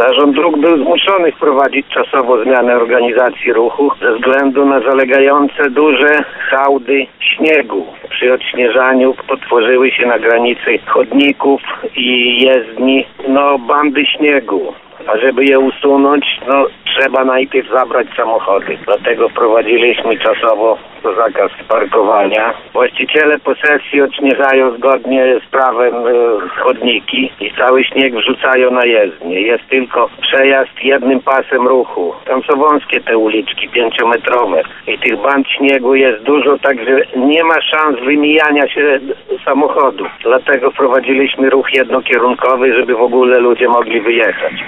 Zarząd dróg był zmuszony wprowadzić czasowo zmianę organizacji ruchu ze względu na zalegające duże hałdy śniegu. Przy odśnieżaniu potworzyły się na granicy chodników i jezdni bandy śniegu. A żeby je usunąć, trzeba najpierw zabrać samochody. Dlatego wprowadziliśmy czasowo zakaz parkowania. Właściciele posesji odśnieżają zgodnie z prawem chodniki i cały śnieg wrzucają na jezdnię. Jest tylko przejazd jednym pasem ruchu. Tam są wąskie te uliczki, 5-metrowe. I tych band śniegu jest dużo, także nie ma szans wymijania się samochodu. Dlatego wprowadziliśmy ruch jednokierunkowy, żeby w ogóle ludzie mogli wyjechać.